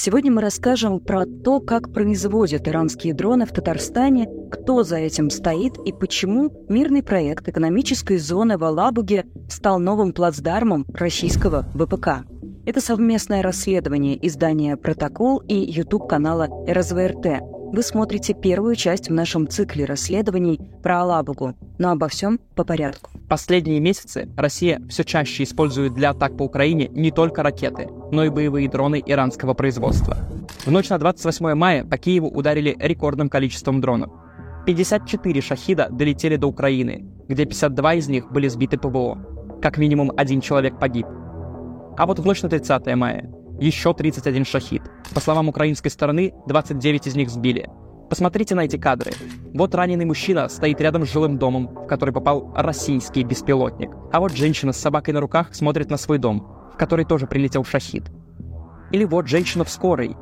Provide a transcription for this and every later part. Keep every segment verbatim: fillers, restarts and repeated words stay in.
Сегодня мы расскажем про то, как производят иранские дроны в Татарстане, кто за этим стоит и почему мирный проект экономической зоны в Алабуге стал новым плацдармом российского ВПК. Это совместное расследование издания «Протокол» и YouTube-канала эр эс вэ эр тэ. Вы смотрите первую часть в нашем цикле расследований про Алабугу, но обо всем по порядку. Последние месяцы Россия все чаще использует для атак по Украине не только ракеты, но и боевые дроны иранского производства. В ночь на двадцать восьмое мая по Киеву ударили рекордным количеством дронов. пятьдесят четыре «Шахида» долетели до Украины, где пятьдесят два из них были сбиты ПВО. Как минимум один человек погиб. А вот в ночь на тридцатое мая еще тридцать один «Шахид». По словам украинской стороны, двадцать девять из них сбили. Посмотрите на эти кадры. Вот раненый мужчина стоит рядом с жилым домом, в который попал российский беспилотник. А вот женщина с собакой на руках смотрит на свой дом, в который тоже прилетел «Шахид». Или вот женщина в скорой.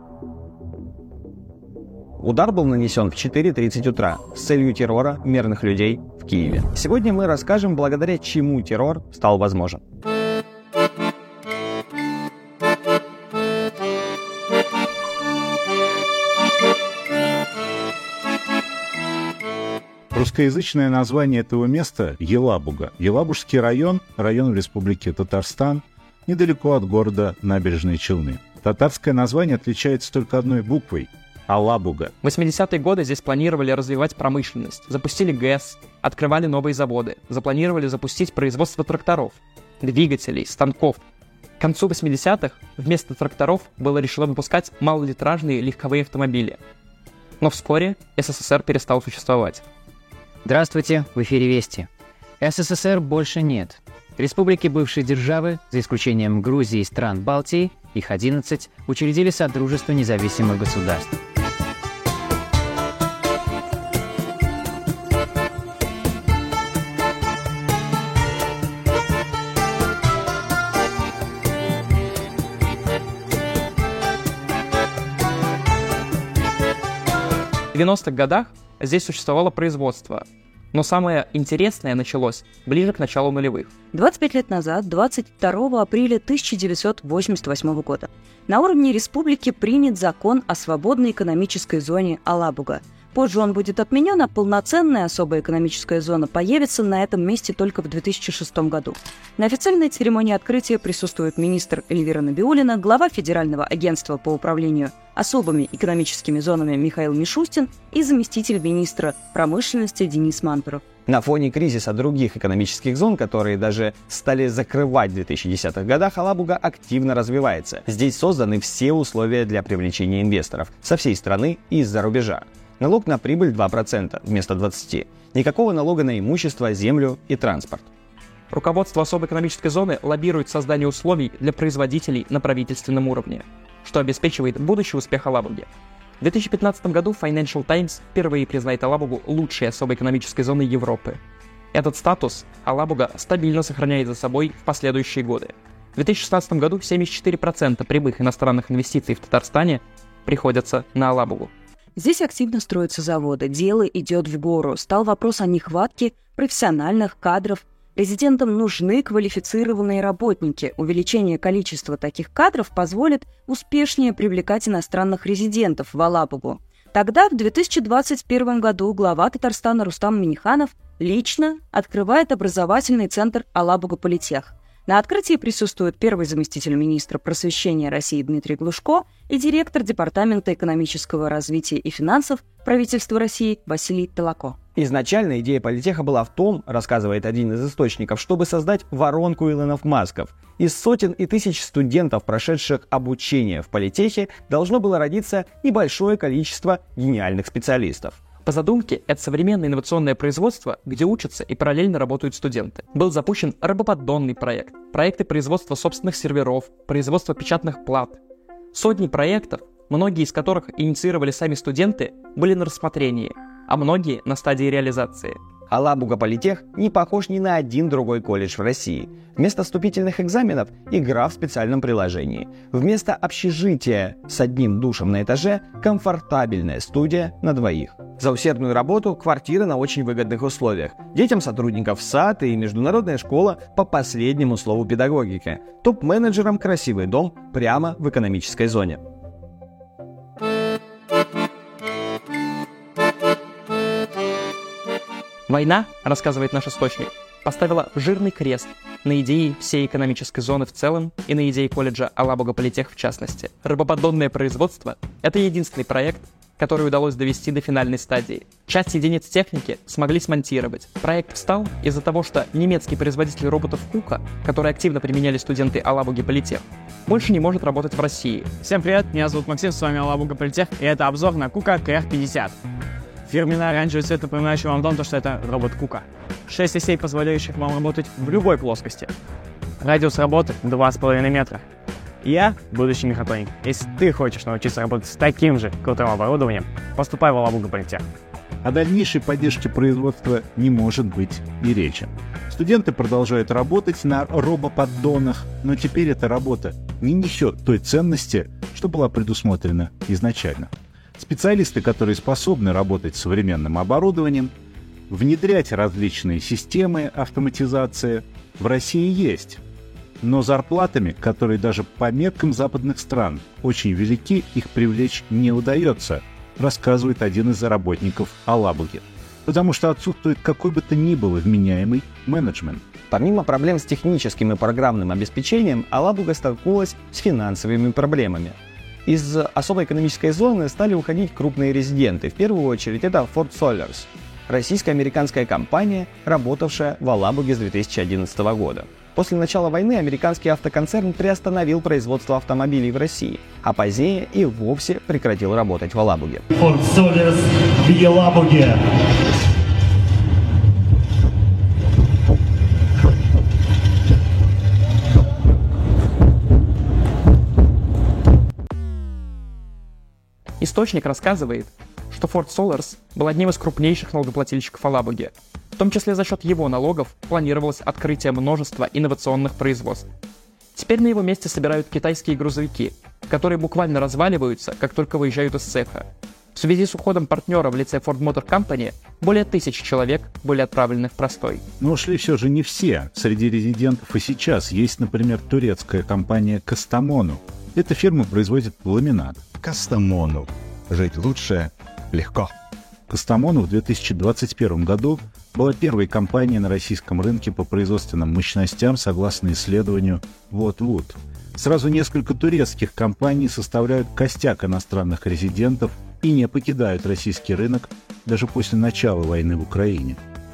Удар был нанесен в четыре тридцать утра с целью террора мирных людей в Киеве. Сегодня мы расскажем, благодаря чему террор стал возможен. Русскоязычное название этого места – Елабуга. Елабужский район – район в республике Татарстан, недалеко от города Набережные Челны. Татарское название отличается только одной буквой – Алабуга. В восьмидесятые годы здесь планировали развивать промышленность, запустили ГЭС, открывали новые заводы, запланировали запустить производство тракторов, двигателей, станков. К концу восьмидесятых вместо тракторов было решено выпускать малолитражные легковые автомобили. Но вскоре эс эс эс эр перестал существовать. Здравствуйте, в эфире Вести. эс эс эс эр больше нет. Республики бывшей державы, за исключением Грузии и стран Балтии, их одиннадцать, учредили Содружество независимых государств. В девяностых годах здесь существовало производство, но самое интересное началось ближе к началу нулевых. двадцать пять лет назад, двадцать второго апреля тысяча девятьсот восемьдесят восьмого года, на уровне республики принят закон о свободной экономической зоне Алабуга. Позже он будет отменен, а полноценная особая экономическая зона появится на этом месте только в две тысячи шестом году. На официальной церемонии открытия присутствует министр Эльвира Набиуллина, глава Федерального агентства по управлению особыми экономическими зонами Михаил Мишустин и заместитель министра промышленности Денис Мантуров. На фоне кризиса других экономических зон, которые даже стали закрывать в две тысячи десятых годах, Алабуга активно развивается. Здесь созданы все условия для привлечения инвесторов со всей страны и из-за рубежа. Налог на прибыль два процента вместо двадцати процентов. Никакого налога на имущество, землю и транспорт. Руководство особой экономической зоны лоббирует создание условий для производителей на правительственном уровне, что обеспечивает будущий успех Алабуги. В две тысячи пятнадцатом году Financial Times впервые признает Алабугу лучшей особой экономической зоной Европы. Этот статус Алабуга стабильно сохраняет за собой в последующие годы. В две тысячи шестнадцатом году семьдесят четыре процента прямых иностранных инвестиций в Татарстане приходятся на Алабугу. Здесь активно строятся заводы, дело идет в гору. Стал вопрос о нехватке профессиональных кадров. Резидентам нужны квалифицированные работники. Увеличение количества таких кадров позволит успешнее привлекать иностранных резидентов в Алабугу. Тогда, в две тысячи двадцать первом году, глава Татарстана Рустам Минниханов лично открывает образовательный центр Алабуга-Политех. На открытии присутствует первый заместитель министра просвещения России Дмитрий Глушко и директор Департамента экономического развития и финансов правительства России Василий Толоко. Изначально идея политеха была в том, рассказывает один из источников, чтобы создать воронку Илонов Масков. Из сотен и тысяч студентов, прошедших обучение в политехе, должно было родиться небольшое количество гениальных специалистов. По задумке, это современное инновационное производство, где учатся и параллельно работают студенты. Был запущен рабоподдонный проект, проекты производства собственных серверов, производства печатных плат. Сотни проектов, многие из которых инициировали сами студенты, были на рассмотрении, а многие на стадии реализации. Алабуга Политех не похож ни на один другой колледж в России. Вместо вступительных экзаменов – игра в специальном приложении. Вместо общежития с одним душем на этаже – комфортабельная студия на двоих. За усердную работу – квартиры на очень выгодных условиях. Детям сотрудников сад и международная школа по последнему слову педагогики. Топ-менеджерам красивый дом прямо в экономической зоне. Война, рассказывает наш источник, поставила жирный крест на идее всей экономической зоны в целом и на идее колледжа Алабуга Политех в частности. Рыбоподдонное производство – это единственный проект, который удалось довести до финальной стадии. Часть единиц техники смогли смонтировать. Проект встал из-за того, что немецкий производитель роботов Кука, который активно применяли студенты Алабуги Политех, больше не может работать в России. Всем привет, меня зовут Максим, с вами Алабуга Политех, и это обзор на Кука ка эр пятьдесят. Фирменный оранжевый цвет, напоминающий вам о том, что это робот Кука. шесть осей, позволяющих вам работать в любой плоскости. Радиус работы два с половиной метра. Я будущий мехатроник. Если ты хочешь научиться работать с таким же крутым оборудованием, поступай в Алабуга Политех. О дальнейшей поддержке производства не может быть и речи. Студенты продолжают работать на робоподдонах, но теперь эта работа не несет той ценности, что была предусмотрена изначально. Специалисты, которые способны работать с современным оборудованием, внедрять различные системы автоматизации, в России есть. Но зарплатами, которые даже по меркам западных стран очень велики, их привлечь не удается, рассказывает один из работников Алабуги. Потому что отсутствует какой бы то ни было вменяемый менеджмент. Помимо проблем с техническим и программным обеспечением, Алабуга столкнулась с финансовыми проблемами. Из особой экономической зоны стали уходить крупные резиденты. В первую очередь это Ford Solars, российско-американская компания, работавшая в Алабуге с две тысячи одиннадцатого года. После начала войны американский автоконцерн приостановил производство автомобилей в России, а позднее и вовсе прекратил работать в Алабуге. Ford Solars в Алабуге. Источник рассказывает, что Ford Solars был одним из крупнейших налогоплательщиков Алабуги. В том числе за счет его налогов планировалось открытие множества инновационных производств. Теперь на его месте собирают китайские грузовики, которые буквально разваливаются, как только выезжают из цеха. В связи с уходом партнера в лице Ford Motor Company более тысячи человек были отправлены в простой. Но ушли все же не все. Среди резидентов и сейчас есть, например, турецкая компания Kastamonu. Эта фирма производит ламинат. Kastamonu. Жить лучше легко. Kastamonu в две тысячи двадцать первом году была первой компанией на российском рынке по производственным мощностям, согласно исследованию Wood. Сразу несколько турецких компаний составляют костяк иностранных резидентов и не покидают российский рынок даже после начала войны в Украине.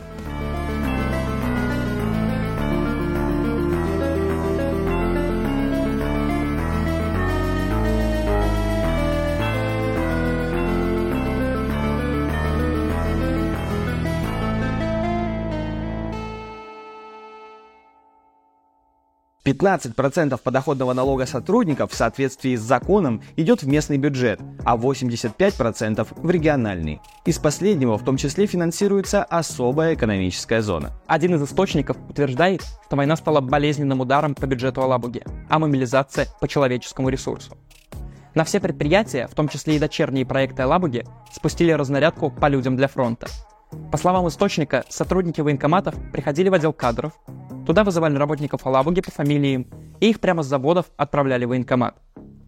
пятнадцать процентов подоходного налога сотрудников в соответствии с законом идет в местный бюджет, а восемьдесят пять процентов в региональный. Из последнего в том числе финансируется особая экономическая зона. Один из источников утверждает, что война стала болезненным ударом по бюджету Алабуги, а мобилизация по человеческому ресурсу. На все предприятия, в том числе и дочерние проекты Алабуги, спустили разнарядку по людям для фронта. По словам источника, сотрудники военкоматов приходили в отдел кадров, туда вызывали работников Алабуги по фамилиям, и их прямо с заводов отправляли в военкомат.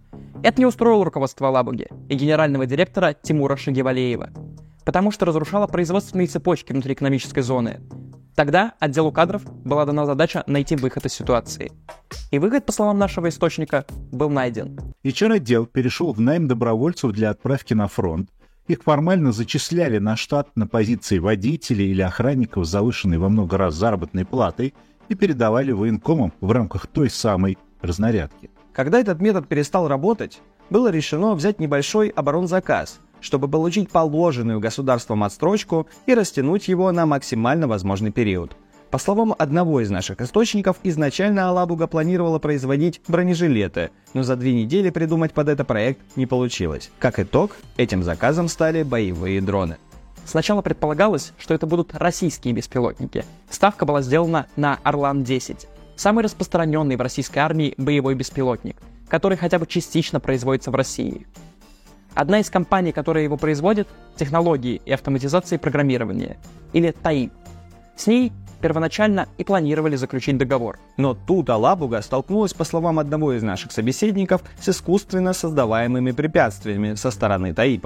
Это не устроило руководство Алабуги и генерального директора Тимура Шагивалеева, потому что разрушало производственные цепочки внутри экономической зоны. Тогда отделу кадров была дана задача найти выход из ситуации. И выход, по словам нашего источника, был найден. эйч ар-отдел перешел в найм добровольцев для отправки на фронт. Их формально зачисляли на штат на позиции водителей или охранников с завышенной во много раз заработной платой и передавали военкомам в рамках той самой разнарядки. Когда этот метод перестал работать, было решено взять небольшой оборонзаказ, чтобы получить положенную государством отсрочку и растянуть его на максимально возможный период. По словам одного из наших источников, изначально Алабуга планировала производить бронежилеты, но за две недели придумать под это проект не получилось. Как итог, этим заказом стали боевые дроны. Сначала предполагалось, что это будут российские беспилотники. Ставка была сделана на Орлан десять, самый распространенный в российской армии боевой беспилотник, который хотя бы частично производится в России. Одна из компаний, которая его производит, технологии и автоматизации программирования, или ТАИП. С ней первоначально и планировали заключить договор. Но тут Алабуга столкнулась, по словам одного из наших собеседников, с искусственно создаваемыми препятствиями со стороны ТАИПа.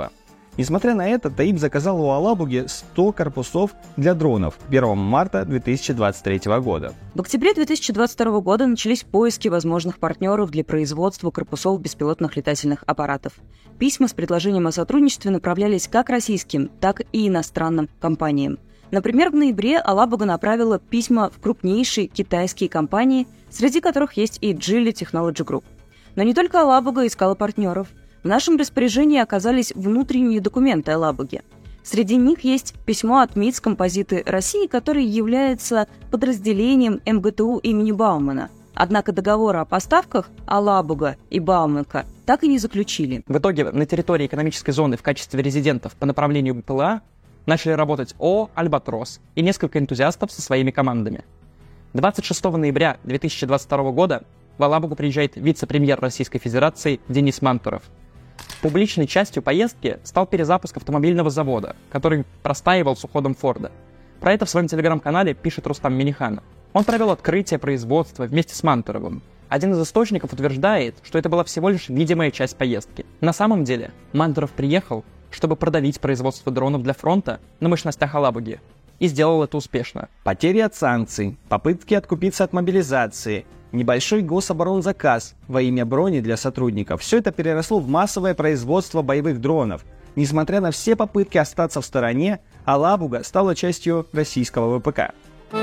Несмотря на это, ТАИП заказал у Алабуги сто корпусов для дронов первого марта две тысячи двадцать третьего года. В октябре две тысячи двадцать второго года начались поиски возможных партнеров для производства корпусов беспилотных летательных аппаратов. Письма с предложением о сотрудничестве направлялись как российским, так и иностранным компаниям. Например, в ноябре Алабуга направила письма в крупнейшие китайские компании, среди которых есть и Geely Technology Group. Но не только Алабуга искала партнеров. В нашем распоряжении оказались внутренние документы Алабуги. Среди них есть письмо от МИЦ «Композиты России», который является подразделением эм гэ тэ у имени Баумана. Однако договора о поставках Алабуга и Бауманка так и не заключили. В итоге на территории экономической зоны в качестве резидентов по направлению бэ пэ эл а начали работать ООО «Альбатрос» и несколько энтузиастов со своими командами. двадцать шестого ноября две тысячи двадцать второго года в Алабугу приезжает вице-премьер Российской Федерации Денис Мантуров. Публичной частью поездки стал перезапуск автомобильного завода, который простаивал с уходом Форда. Про это в своем телеграм-канале пишет Рустам Минниханов. Он провел открытие производства вместе с Мантуровым. Один из источников утверждает, что это была всего лишь видимая часть поездки. На самом деле Мантуров приехал, чтобы продавить производство дронов для фронта на мощностях Алабуги. И сделал это успешно. Потери от санкций, попытки откупиться от мобилизации, небольшой гособоронзаказ во имя брони для сотрудников – все это переросло в массовое производство боевых дронов. Несмотря на все попытки остаться в стороне, Алабуга стала частью российского вэ пэ ка.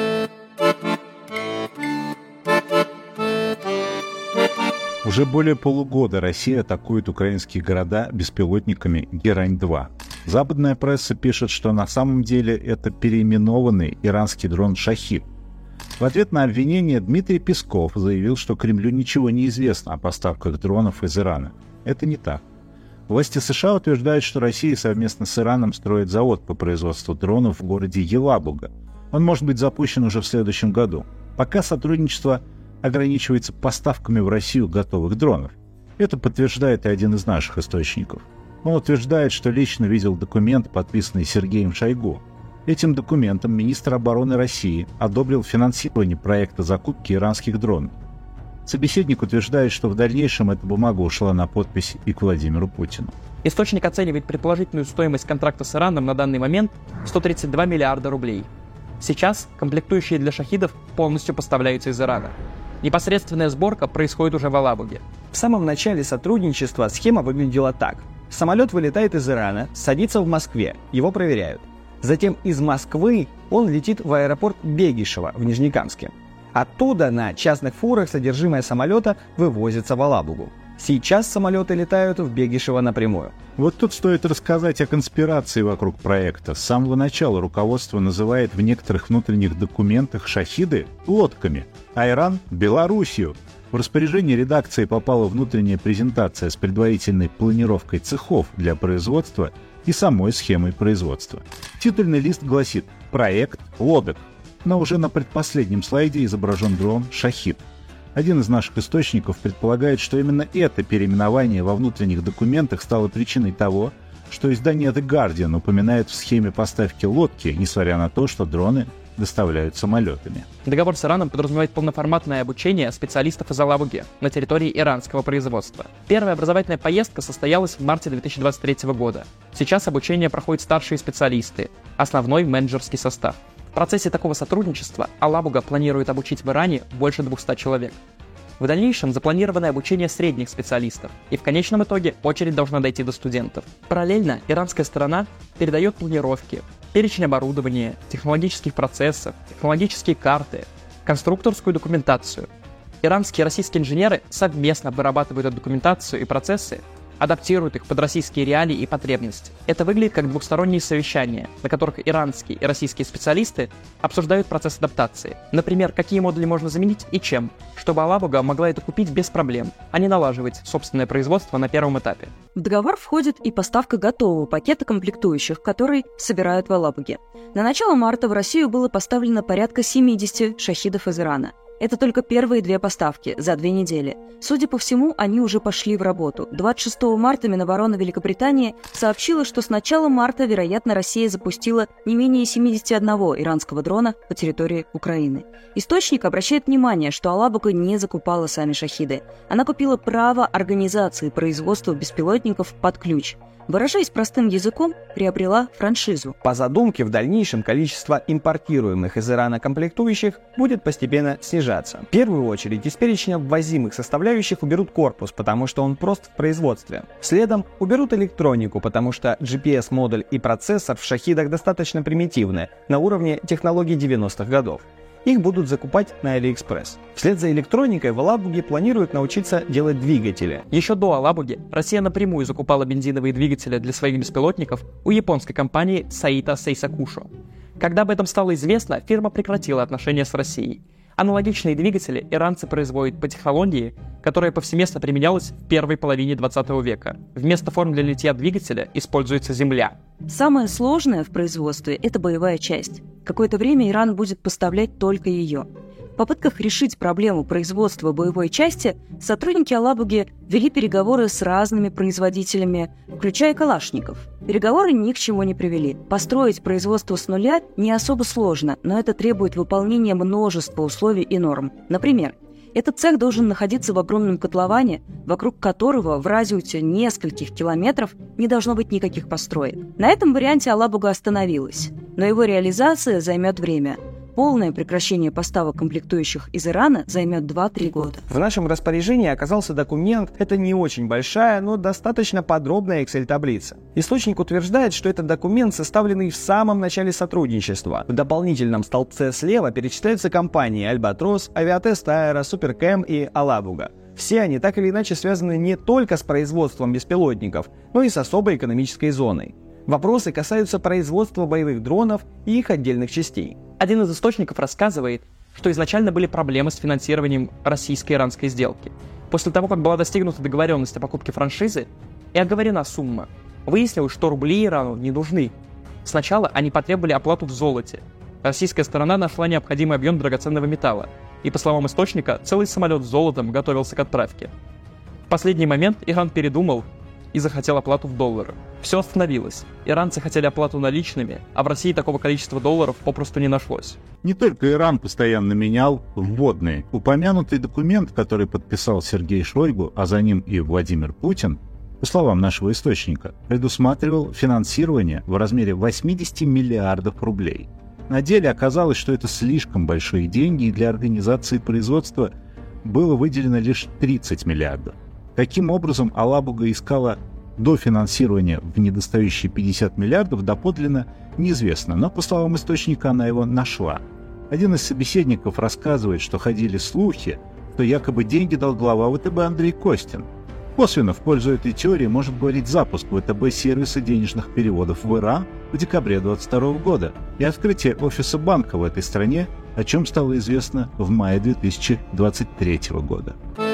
Уже более полугода Россия атакует украинские города беспилотниками Герань два. Западная пресса пишет, что на самом деле это переименованный иранский дрон «Шахид». В ответ на обвинение Дмитрий Песков заявил, что Кремлю ничего не известно о поставках дронов из Ирана. Это не так. Власти США утверждают, что Россия совместно с Ираном строит завод по производству дронов в городе Елабуга. Он может быть запущен уже в следующем году. Пока сотрудничество ограничивается поставками в Россию готовых дронов. Это подтверждает и один из наших источников. Он утверждает, что лично видел документ, подписанный Сергеем Шойгу. Этим документом министр обороны России одобрил финансирование проекта закупки иранских дронов. Собеседник утверждает, что в дальнейшем эта бумага ушла на подпись и к Владимиру Путину. Источник оценивает предположительную стоимость контракта с Ираном на данный момент в сто тридцать два миллиарда рублей. Сейчас комплектующие для шахидов полностью поставляются из Ирана. Непосредственная сборка происходит уже в Алабуге. В самом начале сотрудничества схема выглядела так. Самолет вылетает из Ирана, садится в Москве, его проверяют. Затем из Москвы он летит в аэропорт Бегишево в Нижнекамске. Оттуда на частных фурах содержимое самолета вывозится в Алабугу. Сейчас самолеты летают в Бегишево напрямую. Вот тут стоит рассказать о конспирации вокруг проекта. С самого начала руководство называет в некоторых внутренних документах шахиды лодками, а Иран – Белоруссию. В распоряжение редакции попала внутренняя презентация с предварительной планировкой цехов для производства и самой схемой производства. Титульный лист гласит «Проект лодок», но уже на предпоследнем слайде изображен дрон «Шахид». Один из наших источников предполагает, что именно это переименование во внутренних документах стало причиной того, что издание The Guardian упоминает в схеме поставки лодки, несмотря на то, что дроны доставляют самолетами. Договор с Ираном подразумевает полноформатное обучение специалистов из Алабуги на территории иранского производства. Первая образовательная поездка состоялась в марте две тысячи двадцать третьего года. Сейчас обучение проходят старшие специалисты, основной менеджерский состав. В процессе такого сотрудничества Алабуга планирует обучить в Иране больше двухсот человек. В дальнейшем запланировано обучение средних специалистов, и в конечном итоге очередь должна дойти до студентов. Параллельно иранская сторона передает планировки, перечень оборудования, технологических процессов, технологические карты, конструкторскую документацию. Иранские и российские инженеры совместно вырабатывают эту документацию и процессы, адаптируют их под российские реалии и потребности. Это выглядит как двухсторонние совещания, на которых иранские и российские специалисты обсуждают процесс адаптации. Например, какие модули можно заменить и чем, чтобы Алабуга могла это купить без проблем, а не налаживать собственное производство на первом этапе. В договор входит и поставка готового пакета комплектующих, который собирают в Алабуге. На начало марта в Россию было поставлено порядка семидесяти шахидов из Ирана. Это только первые две поставки за две недели. Судя по всему, они уже пошли в работу. двадцать шестого марта Минобороны Великобритании сообщила, что с начала марта, вероятно, Россия запустила не менее семидесяти одного иранского дрона по территории Украины. Источник обращает внимание, что Алабуга не закупала сами шахиды. Она купила право организации производства беспилотников под ключ. Выражаясь простым языком, приобрела франшизу. По задумке, в дальнейшем количество импортируемых из Ирана комплектующих будет постепенно снижаться. В первую очередь из перечня ввозимых составляющих уберут корпус, потому что он прост в производстве. Следом уберут электронику, потому что джи пи эс-модуль и процессор в шахидах достаточно примитивны, на уровне технологий девяностых годов. Их будут закупать на Алиэкспресс. Вслед за электроникой в Алабуге планируют научиться делать двигатели. Еще до Алабуги Россия напрямую закупала бензиновые двигатели для своих беспилотников у японской компании Saito Seisakusho. Когда об этом стало известно, фирма прекратила отношения с Россией. Аналогичные двигатели иранцы производят по технологии, которая повсеместно применялась в первой половине двадцатого века. Вместо форм для литья двигателя используется земля. Самое сложное в производстве – это боевая часть. Какое-то время Иран будет поставлять только ее. В попытках решить проблему производства боевой части сотрудники Алабуги вели переговоры с разными производителями, включая калашников. Переговоры ни к чему не привели. Построить производство с нуля не особо сложно, но это требует выполнения множества условий и норм. Например, этот цех должен находиться в огромном котловане, вокруг которого в радиусе нескольких километров не должно быть никаких построек. На этом варианте Алабуга остановилась, но его реализация займет время. Полное прекращение поставок комплектующих из Ирана займет два-три года. В нашем распоряжении оказался документ, это не очень большая, но достаточно подробная Excel-таблица. Источник утверждает, что этот документ, составленный в самом начале сотрудничества. В дополнительном столбце слева перечисляются компании Альбатрос, Авиатест Аэро, Суперкэм и Алабуга. Все они так или иначе связаны не только с производством беспилотников, но и с особой экономической зоной. Вопросы касаются производства боевых дронов и их отдельных частей. Один из источников рассказывает, что изначально были проблемы с финансированием российско-иранской сделки. После того, как была достигнута договоренность о покупке франшизы и оговорена сумма, выяснилось, что рубли Ирану не нужны. Сначала они потребовали оплату в золоте. Российская сторона нашла необходимый объем драгоценного металла, и, по словам источника, целый самолет с золотом готовился к отправке. В последний момент Иран передумал и захотел оплату в долларах. Все остановилось. Иранцы хотели оплату наличными, а в России такого количества долларов попросту не нашлось. Не только Иран постоянно менял вводные. Упомянутый документ, который подписал Сергей Шойгу, а за ним и Владимир Путин, по словам нашего источника, предусматривал финансирование в размере восемьдесят миллиардов рублей. На деле оказалось, что это слишком большие деньги, и для организации производства было выделено лишь тридцать миллиардов. Каким образом Алабуга искала дофинансирование в недостающие пятьдесят миллиардов, доподлинно неизвестно, но, по словам источника, она его нашла. Один из собеседников рассказывает, что ходили слухи, что якобы деньги дал глава ВТБ Андрей Костин. Косвенно в пользу этой теории может говорить запуск ВТБ сервиса денежных переводов в Иран в декабре двадцать второго года и открытие офиса банка в этой стране, о чем стало известно в мае две тысячи двадцать третьего года.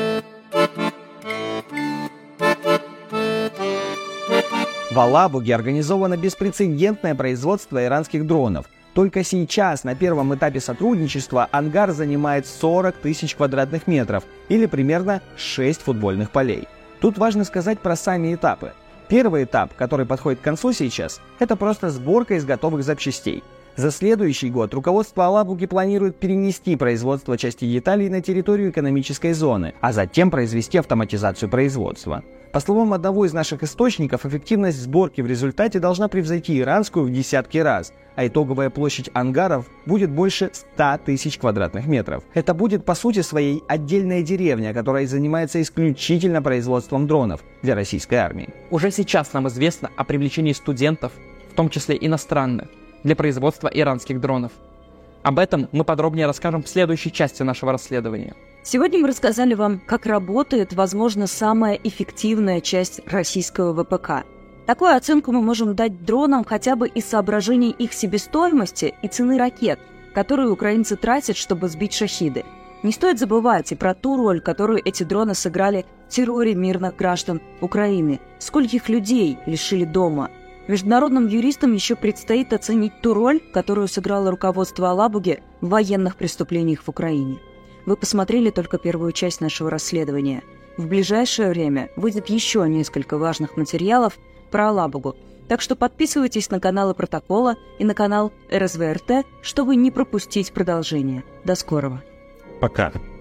В Алабуге организовано беспрецедентное производство иранских дронов. Только сейчас, на первом этапе сотрудничества, ангар занимает сорок тысяч квадратных метров, или примерно шесть футбольных полей. Тут важно сказать про сами этапы. Первый этап, который подходит к концу сейчас, это просто сборка из готовых запчастей. За следующий год руководство Алабуги планирует перенести производство части деталей на территорию экономической зоны, а затем произвести автоматизацию производства. По словам одного из наших источников, эффективность сборки в результате должна превзойти иранскую в десятки раз, а итоговая площадь ангаров будет больше ста тысяч квадратных метров. Это будет по сути своей отдельная деревня, которая занимается исключительно производством дронов для российской армии. Уже сейчас нам известно о привлечении студентов, в том числе иностранных, для производства иранских дронов. Об этом мы подробнее расскажем в следующей части нашего расследования. Сегодня мы рассказали вам, как работает, возможно, самая эффективная часть российского вэ пэ ка. Такую оценку мы можем дать дронам хотя бы из соображений их себестоимости и цены ракет, которые украинцы тратят, чтобы сбить шахиды. Не стоит забывать и про ту роль, которую эти дроны сыграли в терроре мирных граждан Украины. Скольких людей лишили дома. Международным юристам еще предстоит оценить ту роль, которую сыграло руководство Алабуги в военных преступлениях в Украине. Вы посмотрели только первую часть нашего расследования. В ближайшее время выйдет еще несколько важных материалов про Алабугу, так что подписывайтесь на каналы Протокола и на канал эр эс вэ эр тэ, чтобы не пропустить продолжение. До скорого. Пока.